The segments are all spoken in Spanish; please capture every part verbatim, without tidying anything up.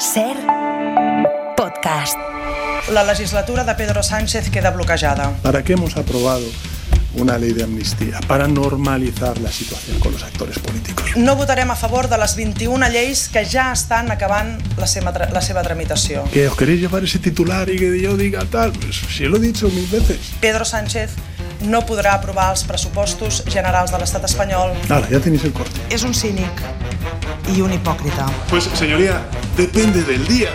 Ser podcast. La legislatura de Pedro Sánchez queda bloquejada. ¿Para qué hemos aprobado una ley de amnistía? Para normalizar la situación con los actores políticos. No votarem a favor de les vint-i-una lleis que ja estan acabant la seva, tra- la seva tramitació. ¿Que os queréis llevar ese titular y que yo diga tal? Pues si lo he dicho mil veces. Pedro Sánchez no podrà aprovar els pressupostos generals de l'estat espanyol. Ahora, ya tenéis el corte. És un cínic i un hipòcrita. Pues, señoría, depende del día.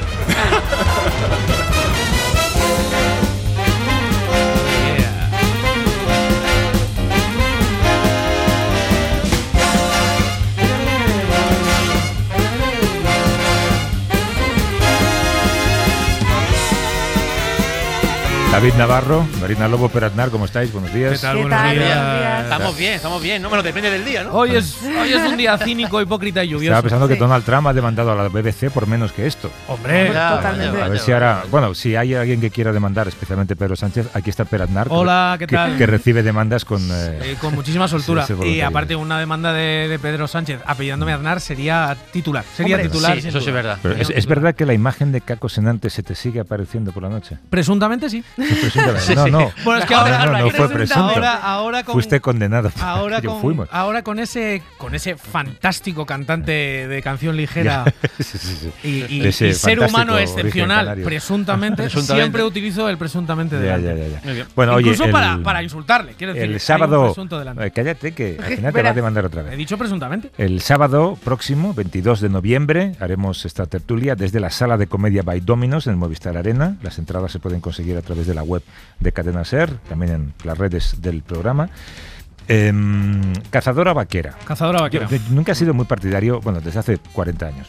David Navarro, Marina Lobo, Pere Aznar, ¿cómo estáis? Buenos días. ¿Qué tal? ¿Qué Buenos tal? días. Buenos días. Estamos bien, estamos bien. No, bueno, depende del día, ¿no? Hoy es, hoy es un día cínico, hipócrita y lluvioso. Estaba pensando que Sí. Donald Trump ha demandado a la B B C por menos que esto. Hombre, Ya, totalmente. A ver si ahora, bueno, si hay alguien que quiera demandar, especialmente Pedro Sánchez, aquí está Pere Aznar. Hola, ¿qué que, tal? Que recibe demandas con... Eh, Eh, con muchísima soltura. Sí, sí, y voluntario. aparte, una demanda de, de Pedro Sánchez apellidándome Aznar sería titular. Sería Hombre, titular. sí, sin eso sí duda. es verdad. pero Sería es, un es titular. verdad que la imagen de Caco Senante se te sigue apareciendo por la noche. Presuntamente sí. Presuntamente. Sí, no, sí. no. Bueno, es que No, ahora, no, no, no fue presunto. ahora, ahora con, Fuiste condenado. ahora Yo con, fuimos. ahora con ese con ese fantástico cantante de canción ligera sí, sí, sí. y, y- De ese y ser fantástico humano origen excepcional, canario. presuntamente, Presuntamente. siempre utilizo el presuntamente Ya, delante. ya, ya, ya. Muy bien. Bueno, oye, Incluso el, para, para insultarle, quiero decir. hay el un sábado... presunto delante. eh, cállate, que al final te va a Verás. demandar otra vez. He dicho presuntamente. El sábado próximo, veintidós de noviembre, haremos esta tertulia desde la sala de comedia by Dominos en Movistar Arena. Las entradas se pueden conseguir a través de la web de Cadena Ser, también en las redes del programa. Eh, Cazadora Vaquera. Cazadora vaquera. Yo, yo nunca he sido muy partidario, bueno, desde hace cuarenta años.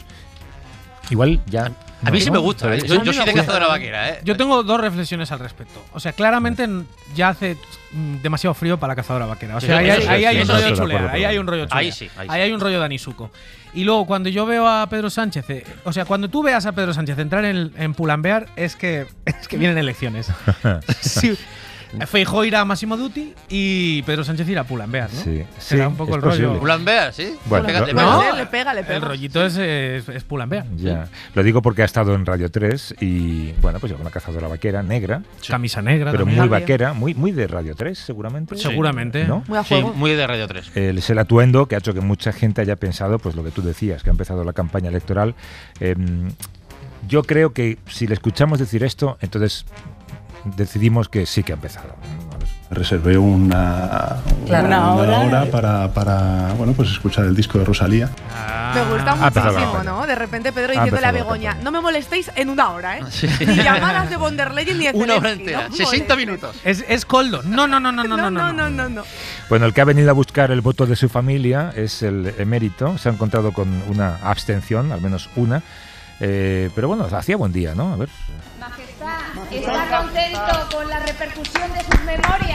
Igual ya... A mí no, sí ¿no? me gusta, ¿eh? Sí, Yo, a yo mí soy me de gusta. cazadora vaquera, ¿eh? Yo tengo dos reflexiones al respecto. O sea, claramente n- ya hace mm, demasiado frío para la cazadora vaquera. O sea, Sí, ahí, eso hay- sí, ahí hay sí, un eso rollo estoy de chulea. acuerdo Ahí con hay él. un rollo chulea. Ahí sí, ahí sí. Ahí hay un rollo danisuco. Y luego, cuando yo veo a Pedro Sánchez, eh, o sea, cuando tú veas a Pedro Sánchez entrar en, en Pull&Bear, es que, es que vienen elecciones. Sí. Feijóo irá a Massimo Dutti y Pedro Sánchez irá a Pull&Bear, ¿no? Sí, Será sí, un poco es el rollo. posible. Pull&Bear, ¿sí? Bueno, Fíjate, lo- bueno, No, Sí, le pega, le pega. El rollito es, es, es Pull&Bear. Ya. Lo digo porque ha estado en Radio tres y, bueno, pues lleva una cazadora vaquera negra, Camisa negra. pero también. muy vaquera, muy, muy de Radio tres, seguramente. Sí. Seguramente. ¿No? Muy a Sí, juego. muy de Radio tres. El, es el atuendo que ha hecho que mucha gente haya pensado, pues lo que tú decías, que ha empezado la campaña electoral. Eh, yo creo que si le escuchamos decir esto, entonces decidimos que sí que ha empezado. Reservé una, Claro, una, una hora. hora para, para bueno, pues escuchar el disco de Rosalía. Ah. Me gusta Ah, empezado la muchísimo, campaña. ¿no? De repente Pedro Ah, diciéndole a empezado la Begoña, campaña. no me molestéis en una hora, ¿eh? Sí. Ni llamadas de von der Leyen ni de Una hora Zelensky, entera, no sesenta molestes. minutos. Es, es Coldo. No, no, no, no, no, No, no, no, no, no. Bueno, el que ha venido a buscar el voto de su familia es el emérito. Se ha encontrado con una abstención, al menos una. Eh, pero bueno, hacía buen día, ¿no? A ver. Majestad, ¿está contento con la repercusión de sus memorias?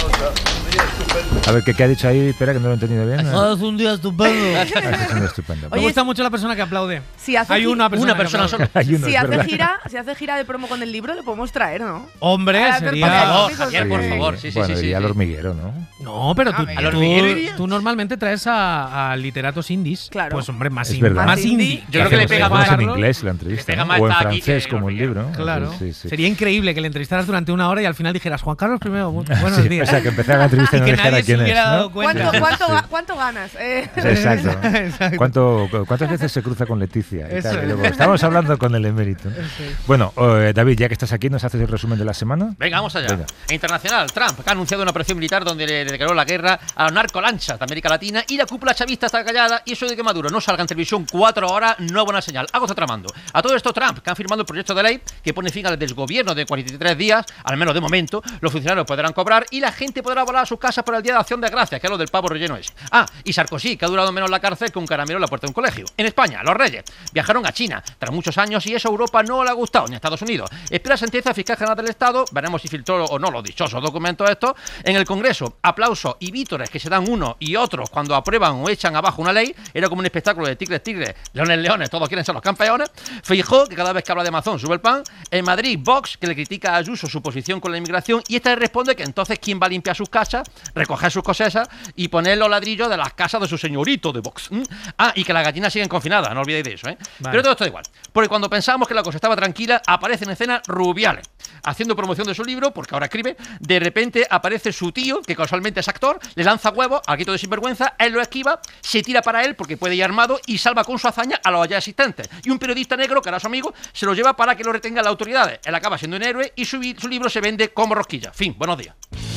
A ver, ¿qué, qué ha dicho ahí? Espera, que no lo he entendido bien. Ah, es un día estupendo. es un estupendo. Me Oye, gusta mucho la persona que aplaude. Si hace, Hay gi- una persona, Una que persona aplaude. solo. Hay uno, si es hace verdad. gira, si hace gira de promo con el libro, le podemos traer, ¿no? Hombre, A ver, sería. por favor, favor, Javier, por sí. favor. Sí, sí, bueno, sí, iría sí, al sí. hormiguero, ¿no? No, pero tú, ¿Al tú- hormiguero iría? tú normalmente traes a, a literatos indies. Claro. Pues hombre, más, Es in- verdad. más Más indie. indie. Yo creo que le pega Hacemos más. en inglés la entrevista, Le pega ¿no? más O en estar aquí francés que como el hormiguero. libro. Claro. Sí, sí. Sería increíble que le entrevistaras durante una hora y al final dijeras Juan Carlos I, bu- buenos Sí, días. o sea, que empezara la entrevista y Y no que dijera nadie se quién es, hubiera ¿no? dado cuenta. ¿Cuánto, cuánto, Sí. ga- cuánto ganas? Eh, Exacto. Exacto. ¿Cuánto, ¿Cuántas veces se cruza con Leticia? Y Eso tal, y es. luego, estamos hablando con el emérito. Bueno, eh, David, ya que estás aquí, ¿nos haces el resumen de la semana? Venga, vamos allá. Venga. Internacional, Trump ha anunciado una operación militar donde le le declaró la guerra a los narcolanchas de América Latina y la cúpula chavista está callada y eso de que Maduro no salga en televisión cuatro horas no es buena señal. Algo está tramando. A todo esto, Trump, que han firmado el proyecto de ley que pone fin al desgobierno de cuarenta y tres días, al menos de momento, los funcionarios podrán cobrar y la gente podrá volar a sus casas por el Día de Acción de Gracias, que es lo del pavo relleno ese. Ah, y Sarkozy, que ha durado menos en la cárcel que un caramelo en la puerta de un colegio. En España, los reyes viajaron a China tras muchos años y eso a Europa no le ha gustado, ni a Estados Unidos. Espera sentencia fiscal general del Estado, veremos si filtró o no los dichosos documentos estos. En el Congreso, aplausos y vítores que se dan unos y otros cuando aprueban o echan abajo una ley. Era como un espectáculo de tigres, tigres, leones, leones, todos quieren ser los campeones. Feijóo, que cada vez que habla de Amazon sube el pan. En Madrid, Vox Vox, que le critica a Ayuso su posición con la inmigración, y esta le responde que entonces quién va a limpiar sus casas, recoger sus cosas y poner los ladrillos de las casas de su señorito de Vox. ¿Mm? Ah, y que las gallinas siguen confinadas, no olvidéis de eso, ¿eh? Vale. Pero todo esto da igual, porque cuando pensábamos que la cosa estaba tranquila, aparecen en escena Rubiales, haciendo promoción de su libro, porque ahora escribe. De repente aparece su tío, que casualmente es actor, le lanza huevos al grito de sinvergüenza, él lo esquiva, se tira para él porque puede ir armado y salva con su hazaña a los allá asistentes. Y un periodista negro, que era su amigo, se lo lleva para que lo retengan las autoridades. Él acaba siendo un héroe y su, su libro se vende como rosquilla. Fin, buenos días.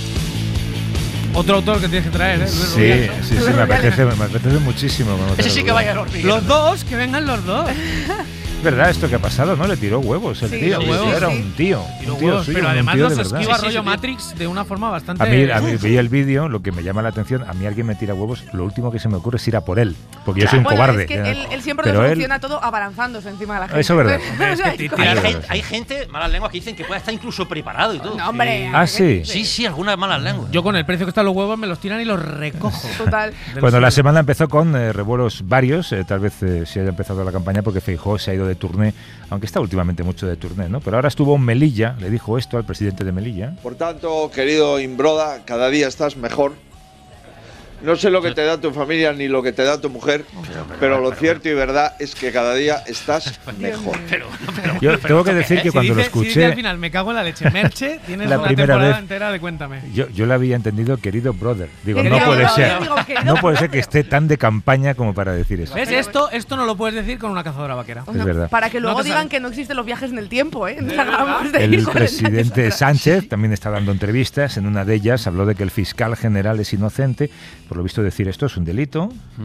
Otro autor que tienes que traer, ¿eh? Sí, sí, sí, me apetece, me apetece muchísimo. Ese sí que vaya a dormir. Los dos, que vengan los dos. Es verdad esto que ha pasado, ¿no? Le tiró huevos el Sí, tío. sí, Huevos, sí, era sí. un tío. Tiró Un tío huevos, suyo, pero un además tío los de verdad. esquiva Sí, sí, rollo sí. Matrix de una forma bastante. A mí, a mí veía el vídeo, lo que me llama la atención, a mí alguien me tira huevos, lo último que se me ocurre es ir a por él, porque yo soy un Bueno, cobarde. es que él, él siempre Pero lo él- soluciona todo abalanzándose encima de la gente. Eso es verdad. Hombre, es que O sea, te- con- Hay Claro. gente, hay gente, malas lenguas, que dicen que puede estar incluso preparado y todo. No, hombre. Ah, sí. Sí, sí, algunas malas lenguas. Yo con el precio que están los huevos me los tiran y los recojo. Total. Del Bueno, la suelo. semana empezó con eh, revuelos varios, eh, tal vez eh, se haya empezado la campaña porque Feijóo se ha ido de turné, aunque está últimamente mucho de turné, ¿no? Pero ahora estuvo en Melilla, le dijo esto al presidente de Melilla. Por tanto, querido Imbroda, cada día estás mejor. No sé lo que te da tu familia ni lo que te da tu mujer, pero lo cierto y verdad es que cada día estás mejor. Pero, pero, Yo tengo que decir que Si cuando lo dice- si dice al escuché, final me cago en la leche, Merche, tienes La una primera temporada vez- entera de Cuéntame. yo, yo le había entendido querido brother. Digo, Querido no puede brother, ser, digo, querido no puede ser que brother. esté tan de campaña como para decir eso. ¿Ves? Esto, esto no lo puedes decir con una cazadora vaquera. Es verdad. Para que luego No te digan sale. que no existen los viajes en el tiempo, ¿eh? Nos hagamos de El ir con presidente nosotros. Sánchez también está dando entrevistas. En una de ellas habló de que el fiscal general es inocente. Por lo visto, decir esto es un delito.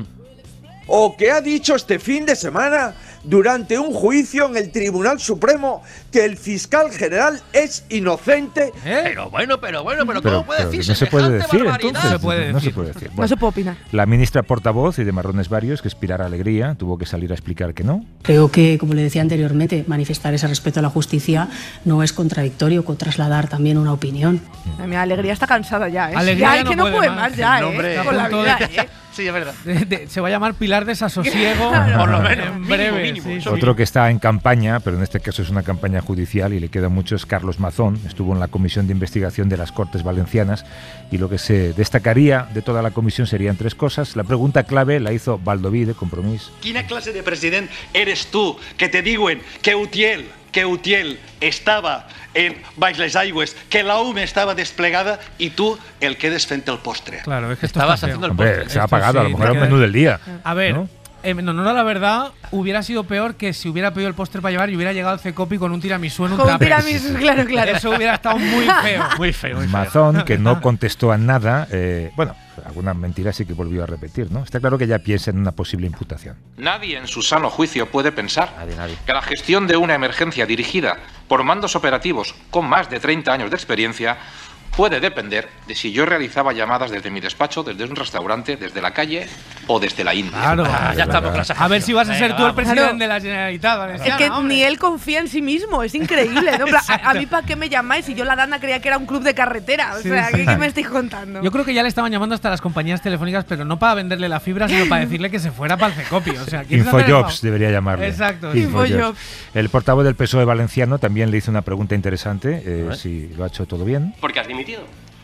O que ha dicho este fin de semana durante un juicio en el Tribunal Supremo que el fiscal general es inocente. ¿Eh? pero bueno, pero bueno, pero, Pero, ¿cómo puede pero decir no se puede semejante decir, barbaridad? entonces. No se puede No se decir. puede decir. No Bueno, se puede opinar. la ministra portavoz y de Marrones Varios, que es Pilar Alegría, tuvo que salir a explicar que no. Creo que, como le decía anteriormente, manifestar ese respeto a la justicia no es contradictorio con trasladar también una opinión. Mi alegría está cansada ya, ¿eh? Alegría ya, es no que no puede puede más. más, ya, No, ¿eh? hombre. Con la A punto vida, de- ¿eh? Sí, es verdad. De- de- se va a llamar Pilar Desasosiego. Por lo menos, En mínimo, breve. mínimo, sí, eso sí. Otro que está en campaña, pero en este caso es una campaña judicial y le queda mucho, es Carlos Mazón. Estuvo en la Comisión de Investigación de las Cortes Valencianas y lo que se destacaría de toda la comisión serían tres cosas. La pregunta clave la hizo Baldoví, de Compromís. Quina clase de president eres tu que te diuen que Utiel, que Utiel estava en baix les aigües, que la U M estava desplegada i tu el quedes fent el postre. Claro, es que esto Estabas está feo. haciendo el Hombre, postre. se ha Esto apagado, a lo sí, mejor era un tiene que- menú del día. A ver, ¿no? en honor a la verdad, hubiera sido peor que si hubiera pedido el postre para llevar y hubiera llegado el Cecopi con un tiramisú en un Con un tupper. tiramisú, claro, claro. Eso hubiera estado muy feo. Muy feo, muy feo. Mazón, que no contestó a nada, eh, bueno, alguna mentira sí que volvió a repetir, ¿no? Está claro que ya piensa en una posible imputación. Nadie en su sano juicio puede pensar Nadie, nadie. que la gestión de una emergencia dirigida por mandos operativos con más de treinta años de experiencia puede depender de si yo realizaba llamadas desde mi despacho, desde un restaurante, desde la calle o desde la India. Claro. Ah, ya estamos con las A ver si vas a ser Venga, tú el vamos. presidente Claro. de la Generalitat Valenciana, Es que hombre. ni él confía en sí mismo, es increíble, ¿no? En plan, a, a mí, ¿para qué me llamáis? Si yo la Dana creía que era un club de carretera. O Sí, sea, sí. ¿qué, qué me estáis contando? Yo creo que ya le estaban llamando hasta las compañías telefónicas, pero no para venderle la fibra, sino para decirle que se fuera para el Cecopi. O sea, ¿quién se hace el Infojobs favor? debería llamarle. Exacto. Infojobs. El portavoz del P S O E valenciano también le hizo una pregunta interesante, eh, si lo ha hecho todo bien. ¿Por qué has dimitido?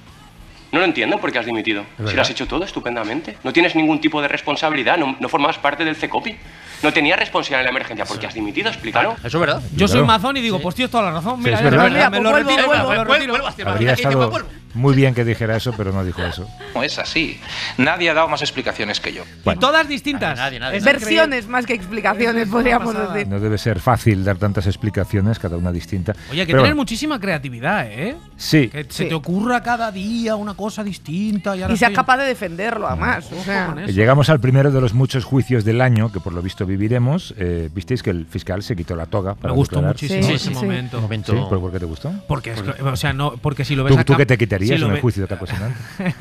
No lo entiendo por qué has dimitido. Si verdad. lo has hecho todo estupendamente. No tienes ningún tipo de responsabilidad, no, no formabas parte del Cecopi. No tenías responsabilidad en la emergencia. ¿Por qué has dimitido? Explícalo. Eso es verdad. Yo soy Claro. mazón y digo, pues tío, toda la razón. Mira, es ya verdad. está, Mira, me pues lo vuelvo, retiro, vuelvo. me lo Vuelvo, retiro. vuelvo a hacer Habría la- y después estado vuelvo. muy bien que dijera eso, pero no dijo eso. No es así. Nadie ha dado más explicaciones que yo. Y todas distintas. Nadie, nadie, Es nadie. Versiones más que explicaciones, podríamos pasada. decir. No debe ser fácil dar tantas explicaciones, cada una distinta. Oye, hay que Pero tener bueno, muchísima creatividad, ¿eh? sí, Que se Sí. te ocurra cada día una cosa distinta. Y, ahora Y sea estoy- capaz de defenderlo, además. O sea, con eso. llegamos al primero de los muchos juicios del año que por lo visto viviremos. Eh, Visteis que el fiscal se quitó la toga Me para gustó declarar. muchísimo Sí, ese sí, sí. momento. Un momento. Sí, ¿por, por qué te gustó? Porque, es que- o sea, no, porque si lo ves ¿Tú, a tú cam- qué te quitarías si lo en el ve- juicio de Caco Senante?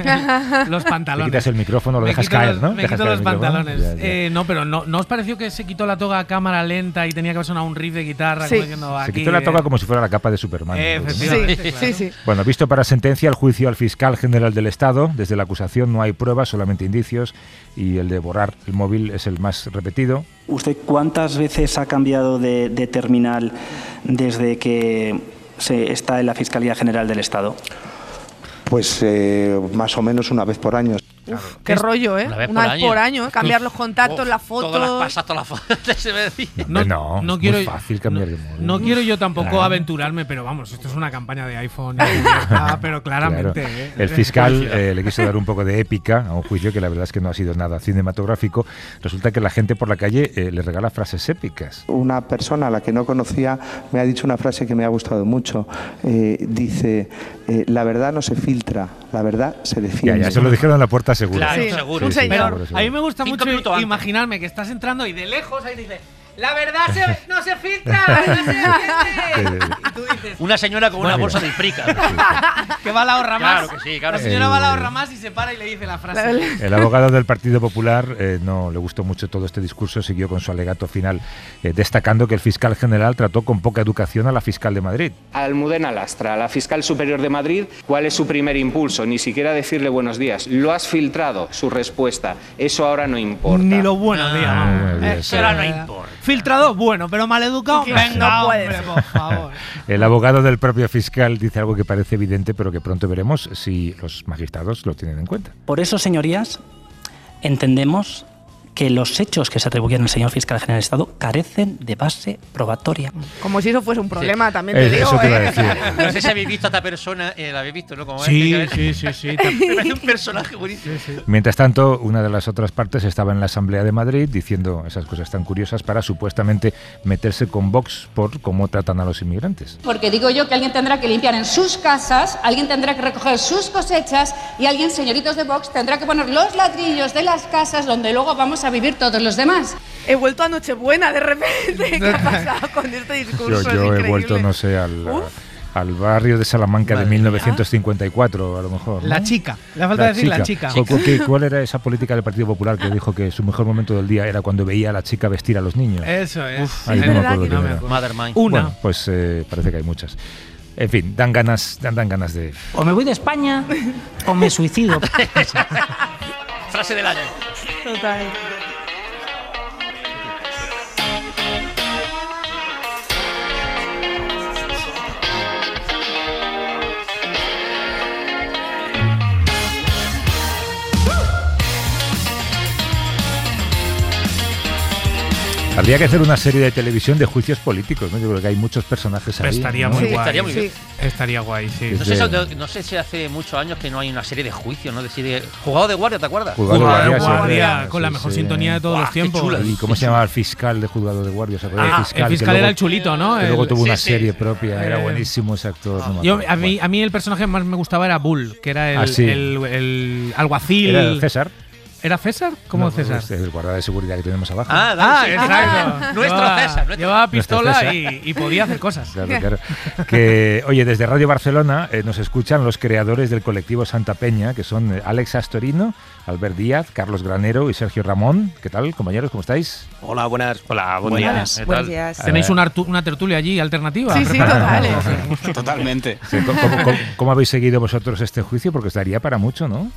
Los Te pantalones. quitas el micrófono, lo Me dejas quito caer, los- ¿no? Me Dejas quito caer los el micrófono. pantalones. Ya, ya. Eh, no, pero no, ¿no os pareció que se quitó la toga a cámara lenta y tenía que sonar un riff de guitarra? Sí. Como diciendo, Se aquí, quitó la toga eh, como si fuera la capa de Superman. eh, ¿no? efectivamente, sí, claro. sí, sí. Bueno, visto para sentencia el juicio al fiscal general del Estado. Desde la acusación no hay pruebas, solamente indicios. Y el de borrar el móvil es el más repetido. ¿Usted cuántas veces ha cambiado de, de terminal desde que se está en la Fiscalía General del Estado? Pues eh, más o menos una vez por año. Uf, qué rollo, ¿eh? Una vez, una por, vez año. por año. Cambiar los contactos, oh, las fotos. Todas las pasas, todas las fotos. Se me decía. No, no, no quiero, muy fácil cambiar no, de móvil. No quiero yo tampoco claro. aventurarme, pero vamos, esto es una campaña de iPhone. ah, pero claramente. Claro. ¿eh? El fiscal eh, le quiso dar un poco de épica a un juicio que la verdad es que no ha sido nada cinematográfico. Resulta que la gente por la calle eh, le regala frases épicas. Una persona a la que no conocía me ha dicho una frase que me ha gustado mucho. Eh, dice, eh, la verdad no se filtra, la verdad se defiende. Ya, ya, eso lo dijeron en la puerta segura. Claro, sí. seguro. Sí, sí, pero seguro, seguro. A mí me gusta Cinco mucho imaginarme que estás entrando y de lejos ahí dice, la verdad se, no se filtra, la verdad se defiende. Y tú dices, una señora con una bolsa de ifrica. Que va a la ahorra más. Claro que sí, claro. La señora el, va a la ahorra más y se para y le dice la frase. El abogado del Partido Popular eh, no le gustó mucho todo este discurso, siguió con su alegato final, eh, destacando que el fiscal general trató con poca educación a la fiscal de Madrid. Almudena Lastra, la fiscal superior de Madrid, ¿cuál es su primer impulso? Ni siquiera decirle buenos días. Lo has filtrado, su respuesta. Eso ahora no importa. Ni lo buenos días. Ah, eh, eso ahora no importa. Filtrado, bueno, pero maleducado, venga, no puede hombre, ser. por favor. El abogado del propio fiscal dice algo que parece evidente, pero que pronto veremos si los magistrados lo tienen en cuenta. Por eso, señorías, entendemos que los hechos que se atribuyen al señor fiscal general del Estado carecen de base probatoria. Como si eso fuese un problema, sí. también te eh, digo. Eso te iba a ¿eh? decir. No sé si habéis visto a esta persona, eh, la habéis visto, ¿no? Como sí, este, sí, sí, sí. Me parece un personaje buenísimo. Sí, sí. Mientras tanto, una de las otras partes estaba en la Asamblea de Madrid diciendo esas cosas tan curiosas para supuestamente meterse con Vox por cómo tratan a los inmigrantes. Porque digo yo que alguien tendrá que limpiar en sus casas, alguien tendrá que recoger sus cosechas y alguien, señoritos de Vox, tendrá que poner los ladrillos de las casas donde luego vamos a vivir todos los demás. He vuelto a Nochebuena de repente. ¿Qué ha pasado con este discurso? Yo, yo es he vuelto, no sé, al, al barrio de Salamanca Madre de mil novecientos cincuenta y cuatro, a lo mejor, ¿no? La chica. Le falta la decir chica. la chica. ¿Cuál, ¿Cuál era esa política del Partido Popular que dijo que su mejor momento del día era cuando veía a la chica vestir a los niños? Eso es. Uf, ahí no me acuerdo quién era. Mother Mind. Una. Bueno, pues eh, parece que hay muchas. En fin, dan ganas, dan, dan ganas de... O me voy de España o me suicido. Frase del año. Total. Habría que hacer una serie de televisión de juicios políticos, ¿no? Yo creo que hay muchos personajes ahí. Estaría ¿no? muy Sí, guay. estaría muy sí. bien. Estaría guay, sí. No sé, si, no sé si hace muchos años que no hay una serie de juicios, ¿no? De serie... Jugado de guardia, ¿te acuerdas? Juzgado de Juzgado de guardia, guardia, sí, con la sí, mejor sí. sintonía de todos Buah, los tiempos. chula. ¿Y cómo se llamaba el fiscal de juzgado de guardia? Ah, el fiscal, el fiscal era el chulito, ¿no? Que luego el, tuvo una sí, serie sí. propia, era Eh, buenísimo ese actor. No yo, a, mí, a mí el personaje que más me gustaba era Bull, que era el, ah, sí. el, el, el alguacil. ¿Era el César? ¿Era César? ¿Cómo no, César? Es el guarda de seguridad que tenemos abajo. Ah, ah sí. exacto. Nuestro llevaba, César. Nuestro. Llevaba pistola César. y, y podía hacer cosas. Claro, claro. Que, oye, desde Radio Barcelona eh, nos escuchan los creadores del colectivo Santa Peña, que son eh, Alex Astorino, Albert Díaz, Carlos Granero y Sergio Ramón. ¿Qué tal, compañeros? ¿Cómo estáis? Hola, buenas. Hola, buen buenas. día. Buenos días. ¿Tenéis una, una tertulia allí alternativa? Sí, sí, total. Totalmente. Sí, ¿cómo, cómo, ¿Cómo habéis seguido vosotros este juicio? Porque os daría para mucho, ¿no?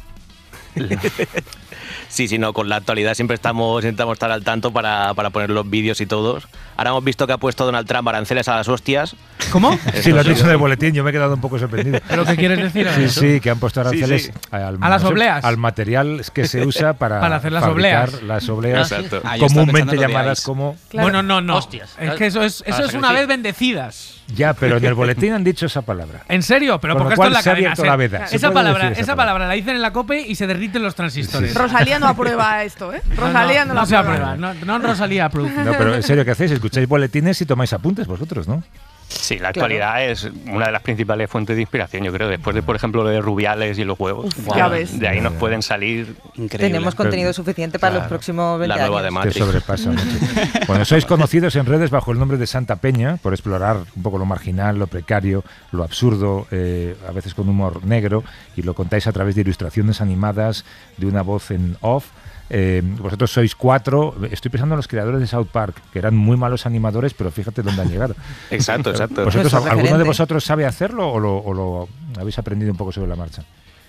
Sí, sí, no, con la actualidad siempre estamos intentamos estar al tanto para, para poner los vídeos y todos. Ahora hemos visto que ha puesto Donald Trump aranceles a las hostias. ¿Cómo? Sí, lo has dicho en el boletín, yo me he quedado un poco sorprendido. ¿Pero qué quieres decir? Sí, sí, que han puesto aranceles sí, sí. Al, a las no sé, obleas. al material que se usa para, para hacer las fabricar obleas. las obleas, Exacto. ah, comúnmente llamadas como... Claro. Bueno, no, no. Hostias. Es que eso es, eso es una vez bendecidas. Ya, pero en el boletín han dicho esa palabra. ¿En serio? Pero Con porque lo esto es cual la se ha cadena. abierto la veda. Se Esa puede palabra, decir esa, esa palabra. palabra la dicen en la COPE y se derriten los transistores. Sí, sí. Rosalía no aprueba esto, ¿eh? Rosalía no, no, no no se aprueba. aprueba. No, no Rosalía approve. No, pero en serio, ¿qué hacéis? Escucháis boletines y tomáis apuntes vosotros, ¿no? Sí, la actualidad claro. es una de las principales fuentes de inspiración, yo creo. Después de, por ejemplo, lo de Rubiales y los huevos. Uf, wow. Ya ves. De ahí nos pueden salir increíbles. Tenemos contenido pero, suficiente para claro, los próximos veinte la nueva años. De Matrix. Te sobrepasa mucho. Bueno, sois conocidos en redes bajo el nombre de Santa Peña por explorar un poco lo marginal, lo precario, lo absurdo, eh, a veces con humor negro, y lo contáis a través de ilustraciones animadas, de una voz en off. Eh, vosotros sois cuatro, estoy pensando en los creadores de South Park, que eran muy malos animadores, pero fíjate dónde han llegado. Exacto, exacto. ¿Vosotros, ¿Alguno de vosotros sabe hacerlo o lo, o lo habéis aprendido un poco sobre la marcha?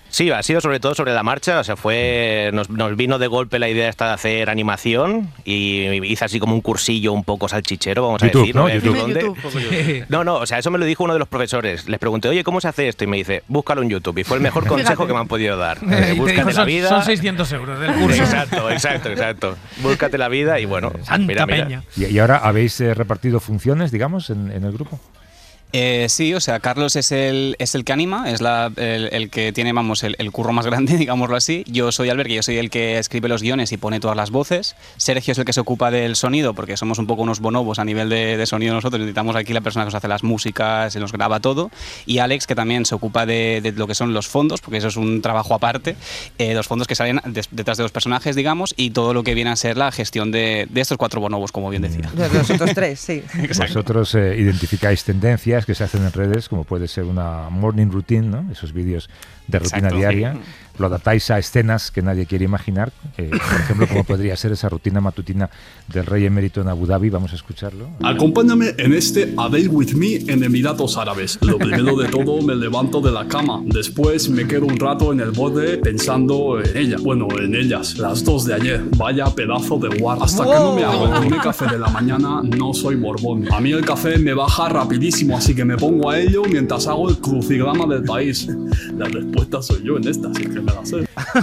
Sí, ha sido sobre todo sobre la marcha, o sea, fue nos, nos vino de golpe la idea esta de hacer animación y hice así como un cursillo un poco salchichero, vamos YouTube, a decir. ¿no? YouTube. YouTube. No, no, o sea, eso me lo dijo uno de los profesores. Les pregunté, oye, ¿cómo se hace esto? Y me dice, búscalo en YouTube. Y fue el mejor consejo que me han podido dar. Eh, búscate la vida. Son seiscientos euros del curso. Exacto, exacto, exacto. Búscate la vida y bueno, Santa mira, mira. peña. ¿Y, y ahora habéis eh, repartido funciones, digamos, en, en el grupo? Eh, sí, o sea, Carlos es el, es el que anima, es la, el, el que tiene, vamos, el, el curro más grande, digámoslo así. Yo soy Albert, que yo soy el que escribe los guiones y pone todas las voces. Sergio es el que se ocupa del sonido, porque somos un poco unos bonobos a nivel de, de sonido nosotros. Necesitamos aquí la persona que nos hace las músicas, se nos graba todo. Y Alex, que también se ocupa de, de lo que son los fondos, porque eso es un trabajo aparte. Eh, los fondos que salen de, detrás de los personajes, digamos, y todo lo que viene a ser la gestión de, de estos cuatro bonobos, como bien decía. De los otros tres, sí. Vosotros eh, identificáis tendencias que se hacen en redes, como puede ser una morning routine, ¿no? Esos vídeos de rutina Exacto, diaria. sí. Lo adaptáis a escenas que nadie quiere imaginar. Eh, por ejemplo, como podría ser esa rutina matutina del rey emérito en Abu Dhabi. Vamos a escucharlo. Acompáñame en este A Day With Me en Emiratos Árabes. Lo primero de todo, me levanto de la cama. Después me quedo un rato en el borde pensando en ella. Bueno, en ellas, las dos de ayer. Vaya pedazo de guarda. Hasta que no me hago el primer café de la mañana, no soy Borbón. A mí el café me baja rapidísimo, así que me pongo a ello mientras hago el crucigrama del país. La respuesta soy yo en esta, así que me la sé.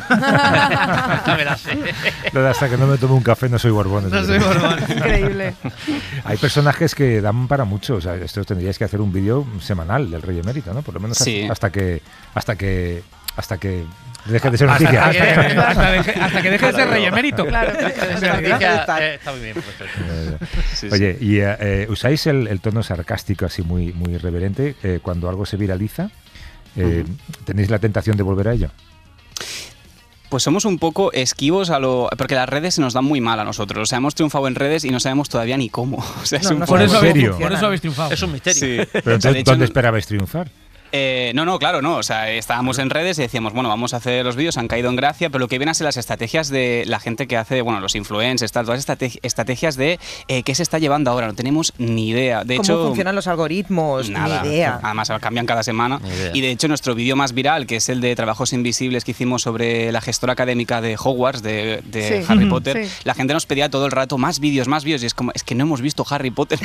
me la sé. Lo de hasta que no me tomo un café no soy Borbón. No soy Borbón. Increíble. Hay personajes que dan para mucho. O sea, esto tendríais que hacer un vídeo semanal del rey emérito, ¿no? Por lo menos Sí. hasta que hasta que hasta que deje de ser Hasta, noticia. hasta que, hasta deje, hasta que deje de ser rey emérito. Claro. Esa noticia, eh, está muy bien, perfecto. Sí, Oye, ¿y eh, eh, usáis el, el tono sarcástico así muy, muy irreverente eh, cuando algo se viraliza? Eh, ¿Tenéis la tentación de volver a ello? Pues somos un poco esquivos a lo... Porque las redes se nos dan muy mal a nosotros. O sea, hemos triunfado en redes y no sabemos todavía ni cómo. O sea, es No, un no poco- por, eso habéis, serio? por eso habéis triunfado. Es un misterio. Sí. Pero O sea, entonces, de hecho, ¿dónde esperabais triunfar? Eh, no, no, claro, no. O sea, estábamos en redes y decíamos, bueno, vamos a hacer los vídeos, han caído en gracia, pero lo que vienen a ser las estrategias de la gente que hace, bueno, los influencers, tal, todas estas estrategias de eh, qué se está llevando ahora, no tenemos ni idea. De ¿Cómo hecho, funcionan los algoritmos? nada, Ni idea. además cambian cada semana. Ni idea. Y de hecho nuestro vídeo más viral, que es el de trabajos invisibles que hicimos sobre la gestora académica de Hogwarts, de, de Sí. Harry Potter, Sí. la gente nos pedía todo el rato más vídeos, más vídeos, y es como, es que no hemos visto Harry Potter.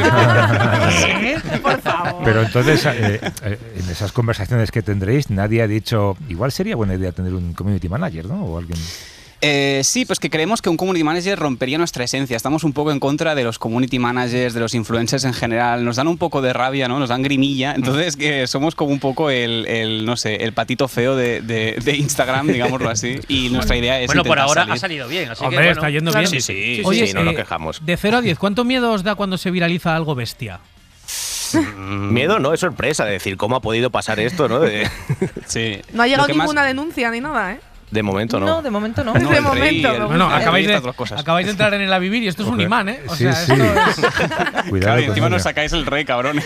Por favor. Pero entonces, eh, eh, en esas conversaciones que tendréis, nadie ha dicho, igual sería buena idea tener un community manager, ¿no? O alguien... Eh, sí, pues que creemos que un community manager rompería nuestra esencia. Estamos un poco en contra de los community managers, de los influencers en general. Nos dan un poco de rabia, ¿no? Nos dan grimilla. Entonces que somos como un poco el, el no sé, el patito feo de, de, de Instagram, digámoslo así. Y nuestra idea es Bueno, por intentar ahora salir. ha salido bien, así Hombre, que bueno, está yendo claro. bien. Sí, sí, sí, Oye, sí, no nos eh, quejamos. De cero a diez, ¿cuánto miedo os da cuando se viraliza algo bestia? Miedo no, es sorpresa, de decir, ¿cómo ha podido pasar esto, no? De, Sí. No ha Lo llegado que más- ninguna denuncia ni nada, ¿eh? de momento no. No, de momento no. No, de el momento. rey, el- me Bueno, gusta. acabáis de, estas dos cosas. acabáis de entrar en el A Vivir y esto es un Ojo, imán, ¿eh? O sí, sea, sí. esto es... Cuidado Claro, y con encima ello. nos sacáis el rey, cabrones.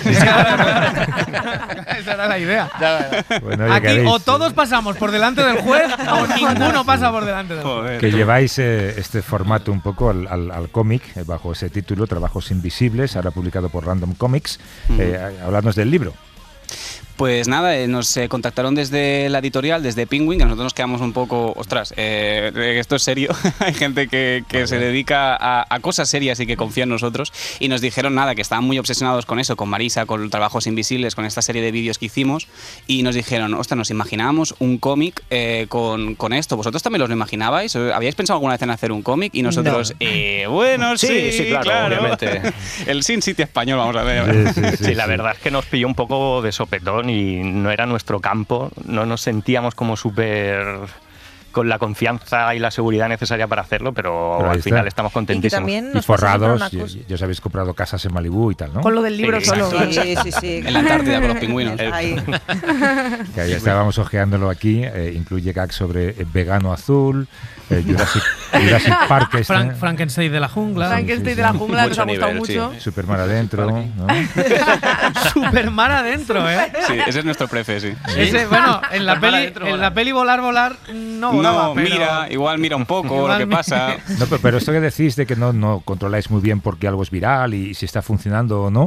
Esa era la idea. Bueno, oye, Aquí que o habéis- todos pasamos por delante del juez o ninguno pasa por delante del juez. Joder. que lleváis eh, este formato un poco al, al- al cómic, eh, bajo ese título, Trabajos Invisibles, ahora publicado por Random Comics. Eh, hablarnos del libro. Pues nada, eh, nos eh, contactaron desde la editorial, desde Penguin, que nosotros nos quedamos un poco, ostras, eh, esto es serio, hay gente que, que se dedica a, a cosas serias y que confía en nosotros, y nos dijeron nada, que estaban muy obsesionados con eso, con Marisa, con Trabajos Invisibles, con esta serie de vídeos que hicimos, y nos dijeron, ostras, nos imaginábamos un cómic eh, con, con esto, ¿vosotros también los lo imaginabais? ¿Habíais pensado alguna vez en hacer un cómic? Y nosotros, No. eh, bueno, sí, Sí, sí, claro, obviamente. El Sin City español, vamos a ver. Sí, sí, sí, Sí, la sí. verdad es que nos pilló un poco de sopetón y no era nuestro campo, no nos sentíamos como súper con la confianza y la seguridad necesaria para hacerlo, pero, Pero ahí al está. final estamos Y contentísimos. también Y nos pasa siempre forrados, una y- cosa- y- ya os habéis comprado casas en Malibú y tal, ¿no? Con lo del libro Sí, solo. exacto. Sí, sí, sí. En la Antártida con los pingüinos. Ahí. Que ahí estábamos ojeándolo aquí, eh, incluye gags sobre eh, vegano azul, eh, Jurassic, Jurassic Park, este, Frank- Frankenstein de la jungla. Frankenstein de la jungla nos ha Mucho gustado nivel, sí. mucho. Superman adentro, ¿no? Superman adentro, ¿eh? Sí, ese es nuestro prefe, sí. Ese, bueno, en la, Superman peli, adentro, en volar. la peli volar, volar, no volaba, No, pero... mira, igual mira un poco Igual lo que mi- pasa. No, pero, pero esto que decís de que no, no controláis muy bien porque algo es viral y si está funcionando o no,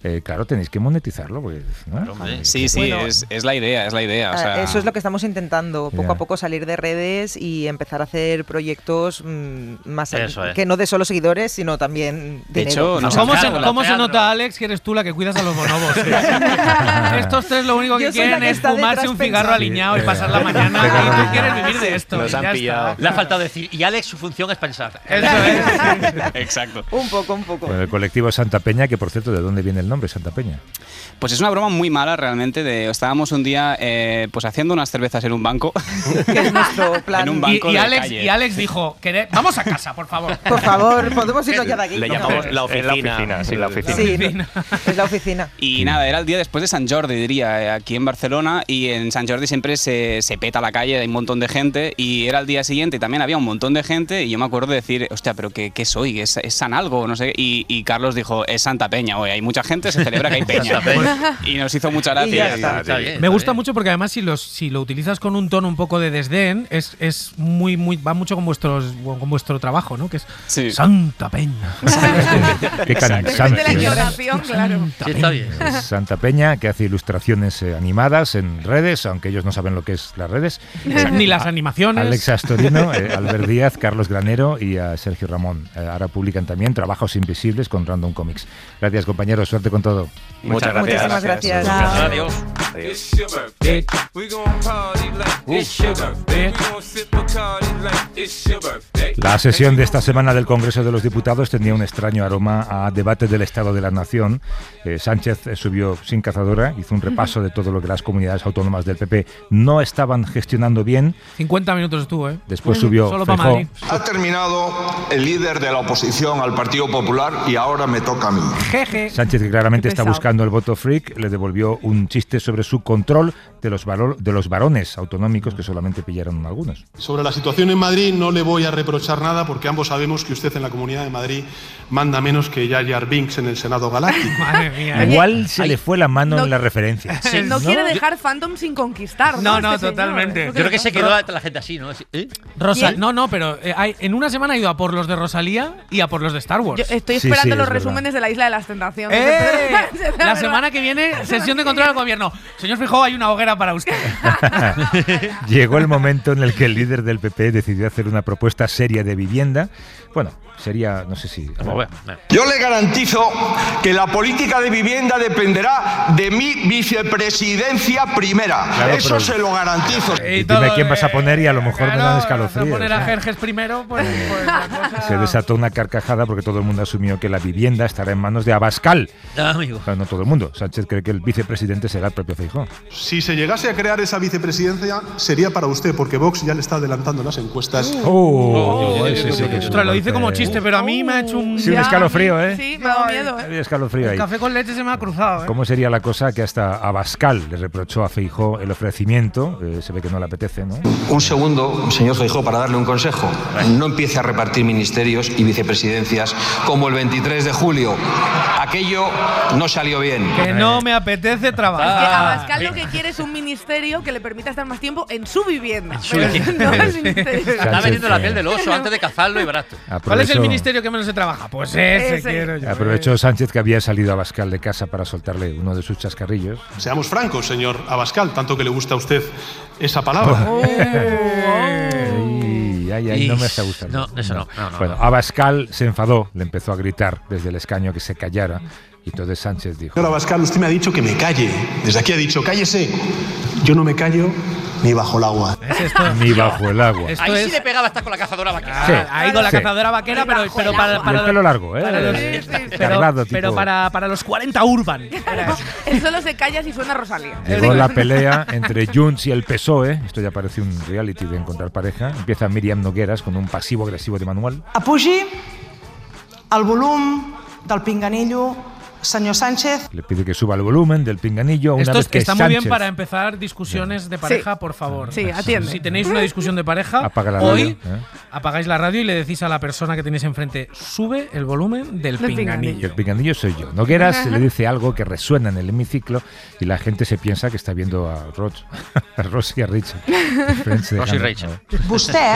eh, claro, tenéis que monetizarlo. Porque, ¿no? Sí, sí, Bueno, es, es la idea, es la idea. O sea, Eso es lo que estamos intentando, poco Ya. a poco salir de redes y empezar a hacer proyectos mmm, más Eso es. que no de solo seguidores, sino también De dinero. hecho, nos ¿Cómo, se, Teatro, cómo se teatro. nota, Alex, que eres tú la que cuidas a los bonobos? Estos tres lo único que Yo soy la quieren que es está fumarse detrás un cigarro pensando. aliñado y Sí, pasar eh, la mañana. cigarro Y tú aliñado. quieres vivir de esto. Nos y han ya pillado. está. Le ha faltado decir, y Alex, su función es pensar. Eso es. exacto. Un poco, un poco. Bueno, el colectivo Santa Peña, que por cierto, ¿de dónde viene el nombre Santa Peña? Pues es una broma muy mala realmente. De, estábamos un día eh, pues haciendo unas cervezas en un banco. Que es nuestro plan. En un Y, banco y de Alex, calle. y Alex dijo, "Quere- vamos a casa, por favor. Por favor, podemos irnos ya de aquí. Le ¿no? llamamos la En oficina. la oficina, sí, la oficina. Sí, es la oficina. Y nada, era el día después de Sant Jordi, diría, eh, aquí en Barcelona. Y en Sant Jordi siempre se, se peta la calle, hay un montón de gente. Y era el día siguiente y también había un montón de gente. Y yo me acuerdo de decir, hostia, ¿pero qué, qué soy? ¿Es, es San algo? No sé. Y, y Carlos dijo, es Santa Peña. Oye, hay mucha gente, se celebra que hay peña. Santa Peña. Y nos hizo mucha gracia. Y ya está. Está bien, Me está gusta bien. mucho porque además si, los, si lo utilizas con un tono un poco de desdén, es, es muy, muy, va mucho con, vuestros, con vuestro trabajo, ¿no? Que es Sí. Santa Peña. Qué Depende de cansancio, la ¿eh? entonación, claro. Sí, está bien. Es Santa Peña, que hace ilustraciones eh, animadas en redes, aunque ellos no saben lo que es las redes. Ni las animaciones. Alex Astorino, eh, Albert Díaz, Carlos Granero y a Sergio Ramón. Eh, ahora publican también Trabajos Invisibles con Random Comics. Gracias, compañeros. Suerte con todo. Muchas gracias. Muchísimas gracias. Adiós. La sesión de esta semana del Congreso de los Diputados tenía un extraño aroma a debate del Estado de la Nación. Eh, Sánchez eh, subió sin cazadora, hizo un repaso de todo lo que las comunidades autónomas del P P no estaban gestionando bien. cincuenta minutos estuvo, ¿eh? Después subió Solo para Feijóo. Madrid. Ha terminado el líder de la oposición al Partido Popular y ahora me toca a mí. Jeje. Sánchez, que claramente Qué está pesado. buscando el voto freak, le devolvió un chiste sobre su control de los, valo- de los varones autonómicos que solamente pillaron algunos. Sobre la situación en Madrid no le voy a reprochar nada porque ambos sabemos que usted en la Comunidad de Madrid manda menos que Jar Jar Binks en el Senado Galáctico. Madre mía. Igual se le fue la mano no- en la referencia. no, quiere dejar Phantom sin conquistar. No, No, no, Este señor, totalmente. es lo Creo que nos se pasa. quedó la gente así, ¿no? Así, ¿eh? Rosa, ¿Quién? no, no, pero eh, hay- en una semana ha ido a por los de Rosalía y a por los de Star Wars. Yo estoy Sí, esperando sí, los es verdad. resúmenes de la Isla de las Tentaciones. ¡Eh! de Pedro Sánchez, de La verdad. semana que viene, sesión de control al gobierno. Señor Feijóo, hay una hoguera para usted. Llegó el momento en el que el líder del P P decidió hacer una propuesta seria de vivienda. Bueno, sería, no sé si... Como ve, ve. Yo le garantizo que la política de vivienda dependerá de mi vicepresidencia primera. Claro, Eso pero- se lo garantizo. Y dime quién vas a poner y a lo mejor me dan Claro, escalofríos. poner a ¿eh? Jerjes primero, pues, pues la cosa… Se desató una carcajada porque todo el mundo asumió que la vivienda estará en manos de Abascal. Ah, amigo. Claro, no todo el mundo. Sánchez cree que el vicepresidente será el propio Feijóo. Si se llegase a crear esa vicepresidencia sería para usted porque Vox ya le está adelantando las encuestas. Oh, ese sí que es un Ostras, lo dice como golpe. chiste, pero a mí me ha hecho un… Sí, un Ya, escalofrío, ¿eh? Sí, me ha dado miedo, ¿eh? Hay escalofrío ahí. El café con leche se me ha cruzado, ¿eh? ¿Cómo sería la cosa que hasta Abascal le reprochó a Feijóo el ofrecimiento? Eh, se ve que no le apetece, ¿no? Un segundo, señor Feijóo, para darle un consejo. No empiece a repartir ministerios y vicepresidencias como el veintitrés de julio. Aquello no salió bien. Que no me apetece Es que trabajar. Abascal lo que quiere es un ministerio que le permita estar más tiempo en su vivienda. su Pero vivienda. no el ministerio. Está Sánchez, vendiendo la eh, piel del oso antes de cazarlo y barato. ¿Cuál es el Aprovechó- ministerio que menos se trabaja? Pues ese, Ese. quiero yo. Aprovechó Sánchez que había salido a Abascal de casa para soltarle uno de sus chascarrillos. Seamos francos, señor Abascal, tanto que le gusta a usted esa palabra. Ay, ay, ay, no me está gustando. No, eso no. no, no, Bueno, no. Abascal se enfadó, le empezó a gritar desde el escaño que se callara. Y entonces Sánchez dijo: Señor Abascal, usted me ha dicho que me calle. Desde aquí ha dicho, cállese. Yo no me callo ni bajo el agua. Es esto. ni bajo el agua. Esto Ahí es… sí le pegaba hasta con la cazadora vaquera. Sí. Ah, ahí con la Sí. cazadora vaquera, pero, pero para, Y para el pelo largo, ¿eh? para los- Cargado, pero, tipo- pero para, para los cuarenta Urban. Era eso. Él solo se calla si suena Rosalía. Llegó la pelea entre Junts y el P S O E. Esto ya parece un reality de encontrar pareja. Empieza Míriam Nogueras con un pasivo agresivo de manual. Apugi el volum del pinganillo, senyor Sánchez. Le pide que suba el volumen del pinganillo una Esto vez es- que está muy bien Sánchez- para empezar discusiones de pareja, por favor. Sí, atiende. Si tenéis una discusión de pareja, Apaga la hoy radio, ¿eh? apagáis la radio y le decís a la persona que tenéis enfrente, sube el volumen del Del Y pinganillo. el pinganillo soy yo. Nogueras le dice algo que resuena en el hemiciclo y la gente se piensa que está viendo a Roch, a Ross y a Rachel. Friends de Ross y Hannah, Rachel. ¿no? Vostè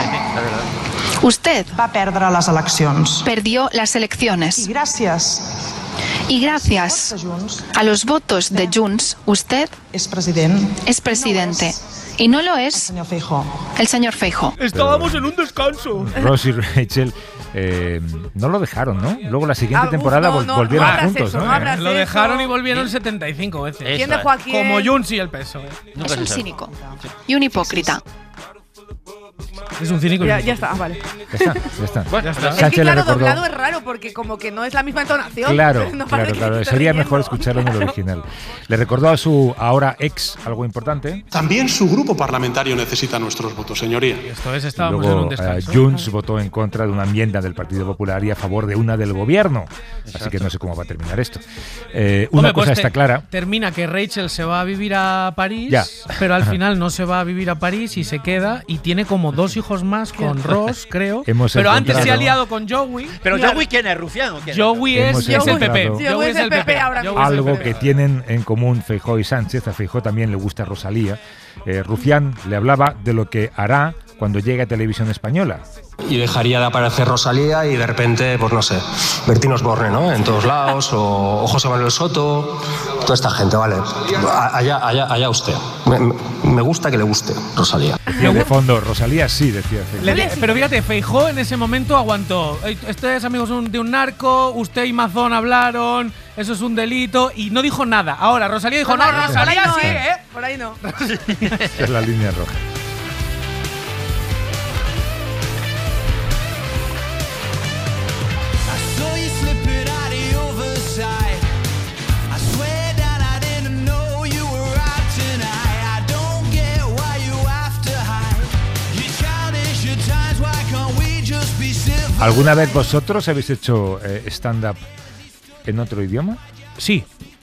Usted va perdre les eleccions. perdió las I elecciones gràcies Y gracias a los votos de Junts, usted es presidente. Es presidente. Y no lo es el señor Feijóo. Estábamos en un descanso. Ross y Rachel eh, no lo dejaron, ¿no? Luego la siguiente Ah, temporada no, vol- no, volvieron no juntos, eso, ¿no? no habrás Lo eso. dejaron y volvieron setenta y cinco veces. ¿Quién dejó a quién? Como Junts y el P S O E. Es un cínico y un hipócrita. Es un cínico. y Ya, un ya está, ah, vale. Ya está, ya está. Bueno, ya está. Es Sánchez que le claro, recordó. doblado es raro porque como que no es la misma entonación. Claro, No claro, parece que claro. esté Sería riendo. mejor escucharlo en el original. Le recordó a su ahora ex algo importante. También su grupo parlamentario necesita nuestros votos, señoría. Esto es, estábamos en Luego un eh, descanso. Junts votó en contra de una enmienda del Partido Popular y a favor de una del gobierno. Así que no sé cómo va a terminar esto. Eh, una Hombre, pues cosa te- está clara. Termina que Rachel se va a vivir a París, Ya. pero al final no se va a vivir a París y se queda y tiene como dos hijos más con Ross, creo. Hemos pero antes se ha encontrado- liado con Joey. Pero Claro. Joey, ¿quién es? ¿Rufián o quién es? Joey es, Hemos es el P P. encontrado- Joey es el P P ahora mismo. Joey es el Algo P P. que tienen en común Feijóo y Sánchez. A Feijóo también le gusta Rosalía. Eh, Rufián le hablaba de lo que hará cuando llegue a Televisión Española. Y dejaría de aparecer Rosalía y de repente, pues no sé, Bertín Osborne, ¿no? En todos lados, o, o José Manuel Soto, toda esta gente, ¿vale? A- Allá, allá, allá usted. Me, me- me gusta que le guste Rosalía. Decía de fondo, Rosalía sí, decía Feijóo. Le- le- pero fíjate, Feijóo en ese momento aguantó. "Ey, Ustedes amigos son de un narco, usted y Mazón hablaron, eso es un delito", y no dijo nada. Ahora Rosalía dijo, no, No, no, por Rosalía ahí no, sí, ¿eh? ¿eh? Por ahí no. Esta es la línea roja. ¿Alguna vez vosotros habéis hecho eh, stand-up en otro idioma? Sí.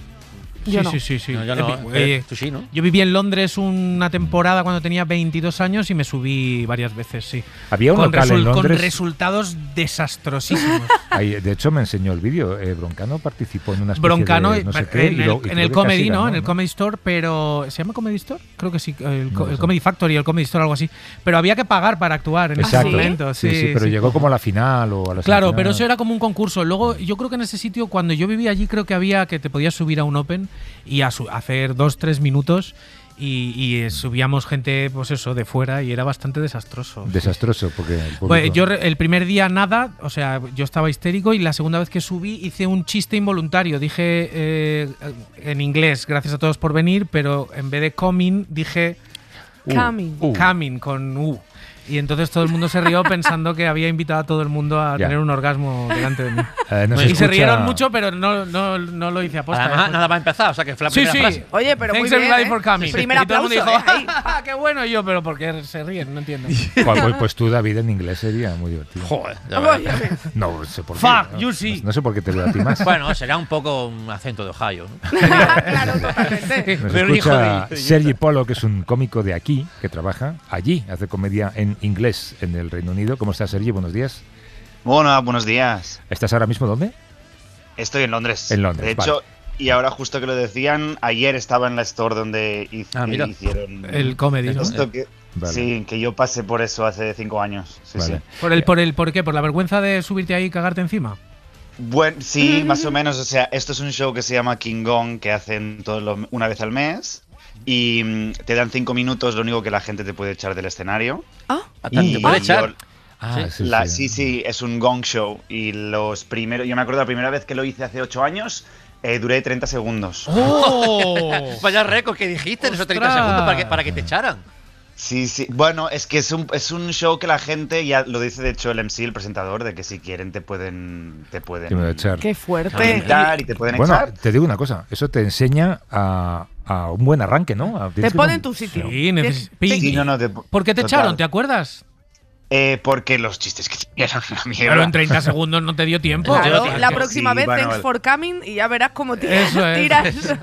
Yo sí, no. sí, sí, sí. No, yo no, Eh, eh, tú sí, ¿no? Yo viví en Londres una temporada cuando tenía veintidós años y me subí varias veces, sí. Había un con, local en con Londres. resultados desastrosísimos. Ahí, de hecho, me enseñó el vídeo. Eh, Broncano participó en una especie Broncano de no sé qué, en y el, lo- y en creo el que Comedy, casi ¿no? ganó, En el Comedy Store, pero ¿se llama Comedy Store? Creo que sí, el, No el lo sé. Comedy Factory, el Comedy Store, algo así. Pero había que pagar para actuar en Exacto. ese momento. Sí, sí, pero llegó como a la final o a la Claro, semifinal. pero eso era como un concurso. Luego, yo creo que en ese sitio, cuando yo vivía allí, creo que había que te podías subir a un Open y a su- hacer dos, tres minutos. Y, y, eh, subíamos gente, pues eso, de fuera y era bastante desastroso. Desastroso, porque el público- Pues yo re- el primer día nada, o sea, yo estaba histérico y la segunda vez que subí hice un chiste involuntario. Dije eh, en inglés, gracias a todos por venir, pero en vez de coming dije Uh, Coming. uh. coming con U. Y entonces todo el mundo se rió pensando que había invitado a todo el mundo a Ya. tener un orgasmo delante de mí. Eh, nos y se escucha- rieron mucho, pero no, no, no lo hice aposta. Además, ¿eh? nada va a empezar, o sea que fue la Sí, primera sí. frase. Oye, pero Thanks muy bien, everybody ¿eh? for coming. Primer Y todo el mundo aplauso, dijo, ¿eh? Ahí. "Ah, qué bueno", y yo, pero ¿por qué se ríen? No entiendo. Pues, pues- pues tú, David, en inglés sería muy divertido. Joder, ya Oye, verás. No sé por qué. Fuck, no, you see. No sé por qué te veo a ti más. Bueno, será un poco un acento de Ohio, ¿no? Claro, totalmente. Nos Pero hijo escucha de- Sergi Polo, que es un cómico de aquí, que trabaja allí, hace comedia en inglés en el Reino Unido. ¿Cómo estás, Sergi? Buenos días. Bueno, buenos días. ¿Estás ahora mismo dónde? Estoy en Londres. En Londres, De hecho, y ahora justo que lo decían, ayer estaba en la store donde hiz- Ah, mira. hicieron El comedy, ¿no? esto que, Vale. sí, que yo pasé por eso hace cinco años. Sí, Vale. sí. ¿Por el, por el, ¿Por qué? ¿Por la vergüenza de subirte ahí y cagarte encima? Bueno, sí, más o menos. O sea, esto es un show que se llama King Kong, que hacen todo lo- una vez al mes. Y mm, te dan cinco minutos, lo único que la gente te puede echar del escenario. Ah, Y ¿Te puede yo- echar? Ah, sí, La- sí. sí, sí, es un gong show. Y los primeros. Yo me acuerdo la primera vez que lo hice hace ocho años, eh, duré treinta segundos. ¡Oh! Vaya récord que dijiste en esos treinta ¡Ostras! segundos para que, para que te echaran. Sí, sí. Bueno, es que es un, es un show que la gente, ya lo dice de hecho el M C, el presentador, de que si quieren te pueden. Te pueden. Te me voy a echar. Qué fuerte. invitar y te pueden Bueno, echar. te digo una cosa. Eso te enseña a, a un buen arranque, ¿no? A- Te tienes que pone con- en tu sitio. Sí, neces- Te- Pi- Sí, no, no, te- ¿Por qué te total. echaron? ¿Te acuerdas? Eh, porque los chistes que eran una mierda. Pero en treinta segundos no te dio tiempo. Claro, Tío, la tío, próxima sí, vez, bueno, thanks el- for coming y ya verás cómo tiras. Eso es. tiras.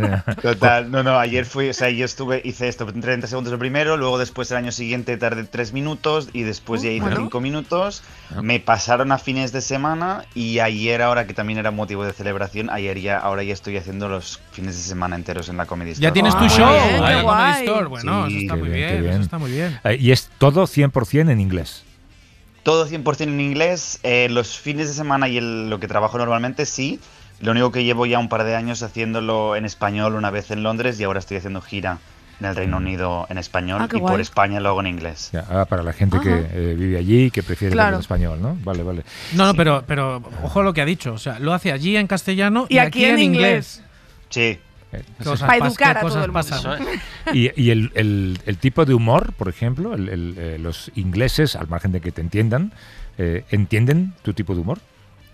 Total, no, no, ayer fui, o sea, yo estuve, hice esto en treinta segundos el primero, luego después el año siguiente tardé tres minutos y después ya hice bueno. cinco minutos. Me pasaron a fines de semana y ayer, ahora que también era motivo de celebración, ayer ya, ahora ya estoy haciendo los fines de semana enteros en la Comedy Store. Ya tienes tu Ah, show bien, en qué la Comedy guay. Store. Bueno, Sí, eso está Qué muy bien, bien, qué eso está muy bien. Eh, y es todo cien por ciento en inglés. Todo cien por ciento en inglés, eh, los fines de semana y el- lo que trabajo normalmente sí, Lo único que llevo ya un par de años haciéndolo en español una vez en Londres y ahora estoy haciendo gira en el Reino Unido en español Ah, qué y por guay. España lo hago en inglés. Ya, ah, para la gente que Ajá. eh, vive allí y que prefiere Claro. verlo en español, ¿no? Vale, vale. No, no, pero, pero ojo lo que ha dicho. O sea, lo hace allí en castellano y, Y aquí en inglés. Sí. Cosas Para pas- educar qué a todo cosas el mundo. pasan. Y, y el, el- el tipo de humor, por ejemplo, el- el, eh, los ingleses, al margen de que te entiendan, eh, ¿entienden tu tipo de humor?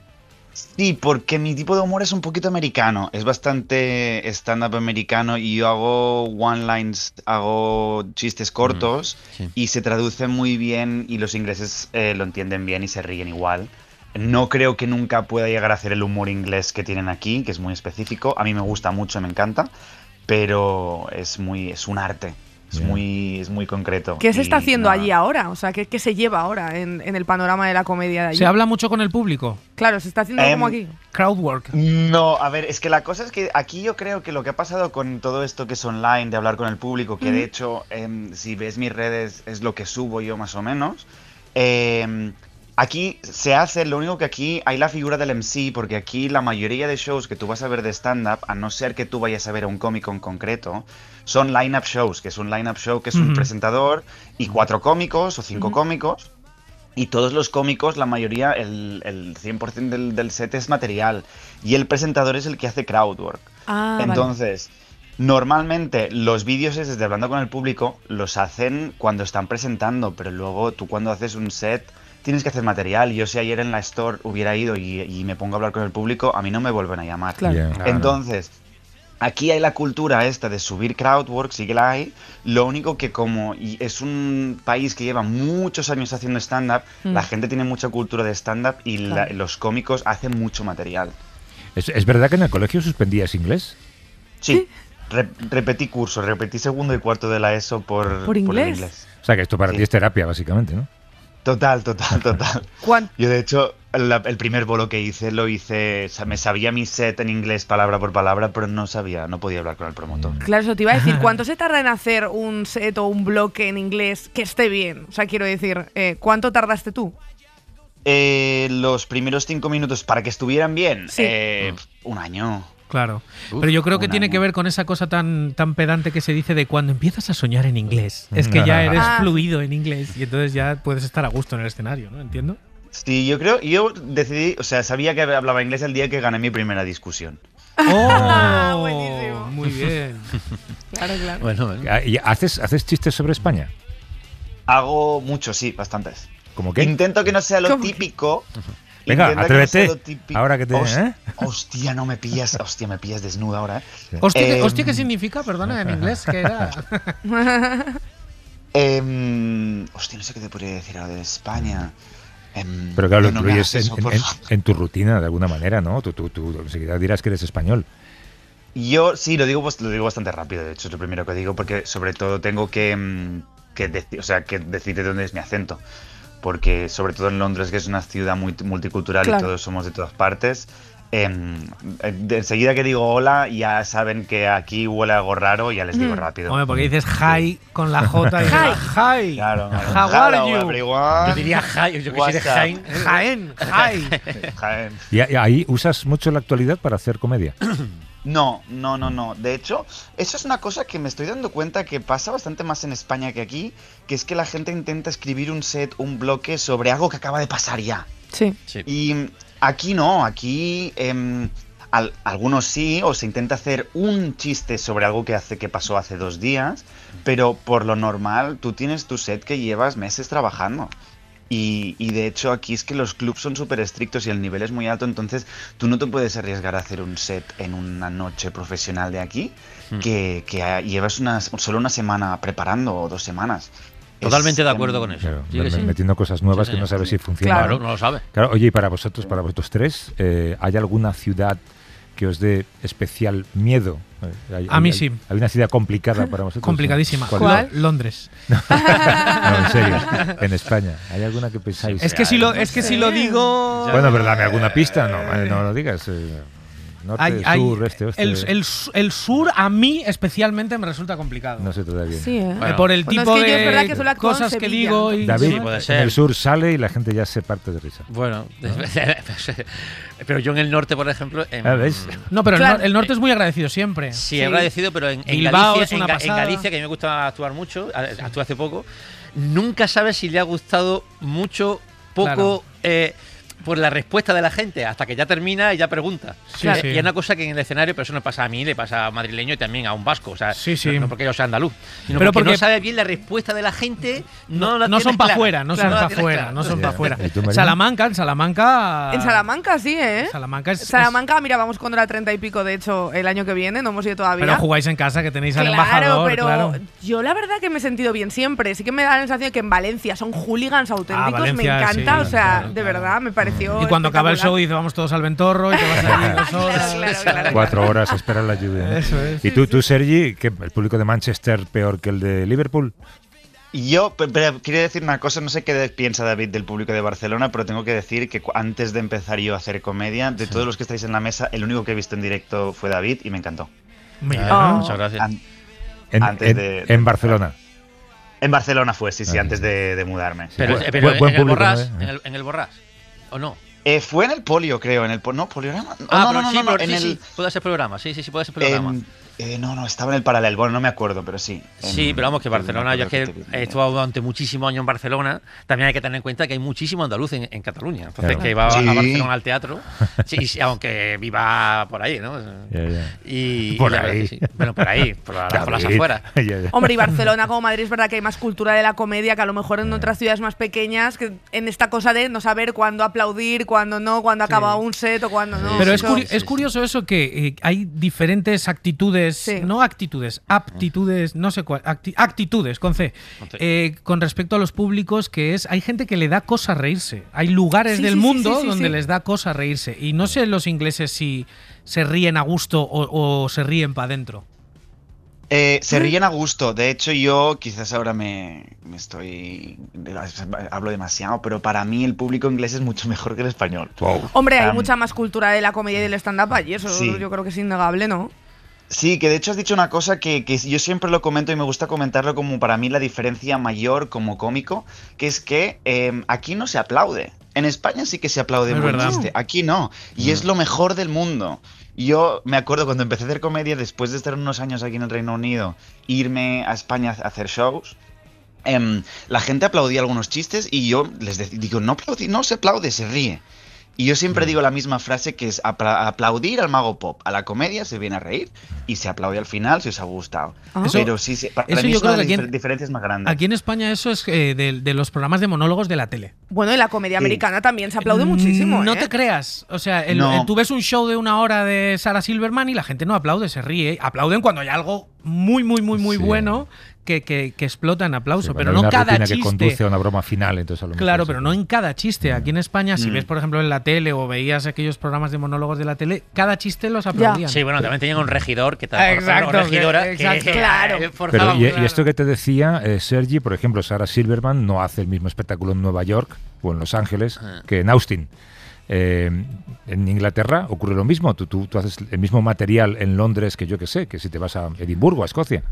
Sí, porque mi tipo de humor es un poquito americano, es bastante stand-up americano y yo hago one-lines, hago chistes cortos sí. y se traduce muy bien y los ingleses eh, lo entienden bien y se ríen igual. No creo que nunca pueda llegar a hacer el humor inglés que tienen aquí, que es muy específico. A mí me gusta mucho, me encanta, pero es muy, es un arte, es Yeah. muy, es muy concreto. ¿Qué se y está haciendo nada. allí ahora? O sea, ¿qué, qué se lleva ahora en, en el panorama de la comedia de allí? Se habla mucho con el público. Claro, se está haciendo Em, como aquí. Crowdwork. No, a ver, es que la cosa es que aquí yo creo que lo que ha pasado con todo esto que es online, de hablar con el público, que de hecho, em, si ves mis redes, es lo que subo yo más o menos. em, aquí se hace, lo único que aquí hay la figura del M C, porque aquí la mayoría de shows que tú vas a ver de stand-up, a no ser que tú vayas a ver a un cómico en concreto, son line-up shows, que es un line-up show que es un Ujú. presentador y cuatro cómicos o cinco Ujú. cómicos. Y todos los cómicos, la mayoría, el, el cien por ciento del, del set es material. Y el presentador es el que hace crowdwork. Ah, vale. Entonces, normalmente los vídeos esos de hablando con el público los hacen cuando están presentando, pero luego tú cuando haces un set tienes que hacer material. Yo si ayer en la store hubiera ido y, y me pongo a hablar con el público, a mí no me vuelven a llamar. Claro. Yeah. Claro. Entonces, aquí hay la cultura esta de subir crowdwork, sí que la hay. Lo único que como y es un país que lleva muchos años haciendo stand-up, Mm. la gente tiene mucha cultura de stand-up y la- Claro. los cómicos hacen mucho material. ¿Es, es verdad que en el colegio suspendías inglés? Sí, re- repetí curso, repetí segundo y cuarto de la ESO por, ¿Por el inglés? O sea, que esto para Sí. ti es terapia, básicamente, ¿no? Total, total, total. ¿Cuán- Yo de hecho, la- el primer bolo que hice lo hice, o sea, me sabía mi set en inglés palabra por palabra, pero no sabía, no podía hablar con el promotor. Claro, eso te iba a decir. ¿Cuánto se tarda en hacer un set o un bloque en inglés que esté bien? O sea, quiero decir, eh, ¿cuánto tardaste tú? Eh, los primeros cinco minutos para que estuvieran bien, Sí. eh, un año. Claro. Uf, Pero yo creo que un tiene año. que ver con esa cosa tan, tan pedante que se dice de cuando empiezas a soñar en inglés. Es que ya eres Ah. fluido en inglés y entonces ya puedes estar a gusto en el escenario, ¿no? Entiendo. Sí, yo creo, yo decidí, o sea, sabía que hablaba inglés el día que gané mi primera discusión. ¡Oh! buenísimo. Muy bien. Claro, claro. Bueno, bueno. Ah, ¿y ¿Haces, ¿Haces chistes sobre España? Hago mucho, sí, bastantes. ¿Cómo qué? Intento que no sea lo ¿Cómo? típico. Venga, Intenta que no sea atrévete. lo típico. Ahora que te... Host- ¿eh? Hostia, no me pillas, hostia, me pillas desnuda ahora, ¿eh? Hostia, ¿qué- Em, hostia, ¿qué significa? Perdona, en inglés, ¿qué era? Em, hostia, no sé qué te podría decir ahora de España. Em, Pero claro, lo no, no me incluyes hagas en, eso, en- por en- favor. en tu rutina de alguna manera, ¿no? Tú, tú, tú enseguida dirás que eres español. Yo sí, lo digo, pues, lo digo bastante rápido, de hecho, es lo primero que digo, porque sobre todo tengo que, mm, que, deci- o sea, que decir de dónde es mi acento. Porque sobre todo en Londres, que es una ciudad muy multicultural Claro. y todos somos de todas partes, em, eh, de enseguida que digo hola, ya saben que aquí huele algo raro y ya les digo Mm. rápido. Hombre, porque dices hi con la J y hi. Claro, claro. How are Hello, you? everyone. Yo diría Jaén, yo que soy de What's up? Jaén. Jaén, hi. Jaén. ¿Y a- y ahí usas mucho la actualidad para hacer comedia? No, no, no, no. De hecho, eso es una cosa que me estoy dando cuenta que pasa bastante más en España que aquí, que es que la gente intenta escribir un set, un bloque sobre algo que acaba de pasar ya. Sí. Sí. Y aquí no, aquí em, al- algunos sí, o se intenta hacer un chiste sobre algo que hace que pasó hace dos días, pero por lo normal tú tienes tu set que llevas meses trabajando. Y, y de hecho aquí es que los clubs son súper estrictos y el nivel es muy alto, entonces tú no te puedes arriesgar a hacer un set en una noche profesional de aquí, Hmm. que, que a- llevas unas, solo una semana preparando o dos semanas. Totalmente Es, de acuerdo em, con eso. Claro, Sí que me- sí. metiendo cosas nuevas Sí, que no señor. sabes si funcionan. Claro, no lo sabe. Claro, oye, y para vosotros, para vosotros tres, eh, ¿hay alguna ciudad que os dé especial miedo? Eh, ¿hay- A mí hay- sí. ¿Hay una ciudad complicada para vosotros? Complicadísima. ¿Cuál? Lo- Londres. No, en serio, en España. ¿Hay alguna que pensáis? Es que si lo, es que si lo digo. Bueno, pero dame alguna pista, no, eh, no lo digas. eh. Norte, Hay- hay- sur, este, oeste. el, el su- el sur a mí especialmente me resulta complicado. No se te da bien. Sí, ¿eh? Eh, por el Bueno, tipo es que yo es verdad de que solo actúo en cosas que Sevilla. digo y David, Sí, puede en ser. el sur sale y la gente ya se parte de risa. Bueno, pero yo en el norte, por ejemplo. En, Ah, ¿ves? No, pero el Claro. nor- el, norte es muy agradecido siempre. Sí, he agradecido, pero en, en Bilbao Galicia, es una en, Ga- en pasada. Galicia, que a mí me gusta actuar mucho, a- actué hace poco, nunca sabes si le ha gustado mucho, poco, Claro. eh, por la respuesta de la gente, hasta que ya termina y ya pregunta. Sí, Eh, sí. Y es una cosa que en el escenario, pero eso no pasa a mí, le pasa a un madrileño y también a un vasco. O sea, Sí, sí. No, no porque yo sea andaluz, sino Pero porque, porque- no sabe bien la respuesta de la gente. No, No, la no tienes son para clara. afuera, no Claro, son la para tienes afuera, clara. no son para afuera. ¿Y tú, Marina? Salamanca, en Salamanca. En Salamanca sí, ¿eh? Salamanca es. Salamanca, mira, vamos cuando era treinta y pico, de hecho, el año que viene, no hemos ido es- todavía. pero jugáis en casa, que tenéis al Claro, embajador, pero claro. yo la verdad que me he sentido bien siempre. Sí que me da la sensación de que en Valencia son hooligans auténticos, Valencia, me encanta, sí, o sea, claro, de verdad, me pareció Y cuando acaba el show espectacular. dice vamos todos al Ventorro y te vas allí dos horas. Claro, claro, Cuatro horas a esperar la lluvia. ¿no? Eso es. ¿Y tú, tú, Sergi, que el público de Manchester peor que el de Liverpool? Y yo, pe- pero quiero decir una cosa, no sé qué de- piensa David del público de Barcelona, pero tengo que decir que cu- antes de empezar yo a hacer comedia, de todos los que estáis en la mesa, el único que he visto en directo fue David y me encantó. Mira. Ah, Muchas gracias. An- En, Antes en- de- en Barcelona. En Barcelona fue, sí, sí, Ah, antes de, de mudarme. Pero, Buen- eh, pero buen- buen en, el público, Borrás, ¿no? en, el, en el Borrás, ¿o no? Eh, fue en el polio, creo, en el po- no, poliorama. No, Ah, no, pero no, sí, no, no, pero en sí, el sí, puede ser programa, sí, sí, sí, puede ser programa. en- eh, no, no, estaba en el paralel, bueno, no me acuerdo, pero sí. Sí, En- pero vamos, que no me Barcelona, yo es que acuerdo he estado durante muchísimos años en Barcelona, también hay que tener en cuenta que hay muchísimo andaluz en, en Cataluña. Entonces, Claro. que va Sí. a Barcelona al teatro, sí, sí, aunque viva por ahí, ¿no? Ya, ya. Y, Por y la verdad ahí. que sí. Bueno, por ahí, por, la- por las David. afueras. Ya, ya. Hombre, y Barcelona como Madrid es verdad que hay más cultura de la comedia que a lo mejor en otras ciudades más pequeñas, que en esta cosa de no saber cuándo aplaudir, cuándo no, cuándo acaba un set o cuándo no. Pero es, Eso- curi- es curioso eso que eh, hay diferentes actitudes, Sí. no actitudes, aptitudes, no sé cuál, acti- actitudes con C, Con C. eh, con respecto a los públicos, que es, hay gente que le da cosa reírse. Hay lugares Sí, del sí, sí, mundo sí, sí, donde sí. les da cosa reírse. Y no sé los ingleses si se ríen a gusto o, o se ríen para adentro. Eh, se ríen a gusto. De hecho, yo quizás ahora me, me estoy. Hablo demasiado, pero para mí el público inglés es mucho mejor que el español. Hombre, hay Um, mucha más cultura de la comedia y del stand-up allí, eso Sí. yo creo que es innegable, ¿no? Sí, que de hecho has dicho una cosa que, que yo siempre lo comento y me gusta comentarlo como para mí la diferencia mayor como cómico, que es que eh, aquí no se aplaude. En España sí que se aplaude Es un buen verdad. chiste, aquí no. Y es lo mejor del mundo. Yo me acuerdo cuando empecé a hacer comedia, después de estar unos años aquí en el Reino Unido, irme a España a hacer shows, em, la gente aplaudía algunos chistes y yo les de- digo, no aplaudí, no se aplaude, se ríe. Y yo siempre digo la misma frase que es apla- aplaudir al mago pop. A la comedia se viene a reír y se aplaude al final si os ha gustado. Ah. Eso- Pero sí, sí, para eso mí yo es una creo de que las aquí en- difer- diferencias más grandes. Aquí en España eso es eh, de, de los programas de monólogos de la tele. Bueno, y la comedia Sí. americana también se aplaude muchísimo, No ¿eh? te creas. O sea, el- No. el- tú ves un show de una hora de Sarah Silverman y la gente no aplaude, se ríe. Aplauden cuando hay algo muy, muy, muy, muy Sí. bueno que, que, que explota en aplauso. Sí, pero cuando hay no una cada rutina chiste. que conduce a una broma final, entonces a lo mejor Claro, sí. pero no en cada chiste. Aquí en España, si Mm. ves, por ejemplo, en la tele o veías aquellos programas de monólogos de la tele, cada chiste los aplaudían. Sí, bueno, también tenían un regidor que Ah, tal, exacto, una regidora que- que, exacto. Claro. eh, forzaba Pero, y, mucho. y esto que te decía, eh, Sergi, por ejemplo, Sarah Silverman no hace el mismo espectáculo en Nueva York o en Los Ángeles Ah. que en Austin. Eh, en Inglaterra ocurre lo mismo. Tú, tú, tú haces el mismo material en Londres que yo que sé, que si te vas a Edimburgo, a Escocia.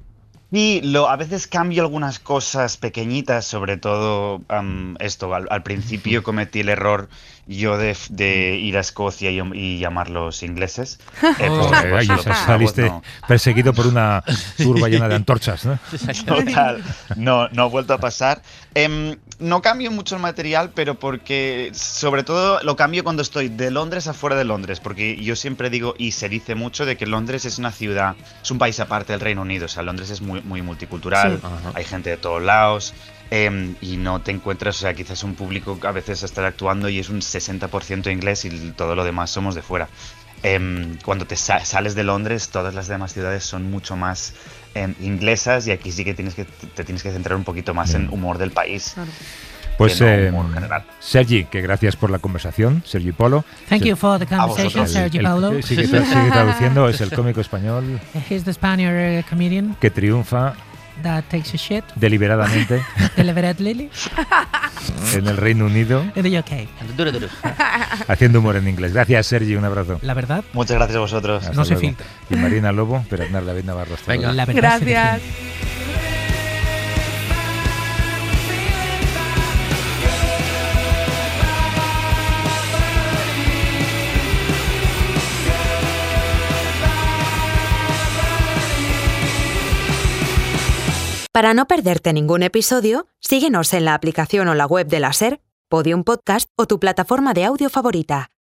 Y lo, a veces cambio algunas cosas pequeñitas, sobre todo am, esto. Al, al principio cometí el error yo de, de ir a Escocia y, y llamarlos ingleses. Eh, Oh, pues, eh, pues, ahí lo- sa- por saliste favor, no. perseguido por una turba llena de antorchas, ¿no? Total, no, no ha vuelto a pasar. Em, no cambio mucho el material, pero porque sobre todo lo cambio cuando estoy de Londres a fuera de Londres, porque yo siempre digo, y se dice mucho, de que Londres es una ciudad, es un país aparte del Reino Unido, o sea, Londres es muy, muy multicultural, Sí. Ajá. hay gente de todos lados. em, y no te encuentras, o sea, quizás un público que a veces está actuando y es un sesenta por ciento inglés y todo lo demás somos de fuera. Em, cuando te sa- sales de Londres, todas las demás ciudades son mucho más em, inglesas y aquí sí que tienes que te tienes que centrar un poquito más en humor del país. Pues, que no eh, humor general. Sergi, que gracias por la conversación, Sergi Polo. Thank Se- you for the conversation, vosotros. Sergi El- Paulo. el- sigue, tra- sigue traduciendo, es el cómico español He's the Spaniard uh, comedian. que triunfa that takes a shit deliberadamente deliberately en el Reino Unido, in the U K. Duro, duro. haciendo humor en inglés. Gracias, Sergi, un abrazo. La verdad, Muchas gracias a vosotros. Hasta no se luego. filtra. Y Marina Lobo, pero Aznar David Navarro. Hasta Venga. luego. La verdad se Gracias. define. Para no perderte ningún episodio, síguenos en la aplicación o la web de la SER, Podium Podcast o tu plataforma de audio favorita.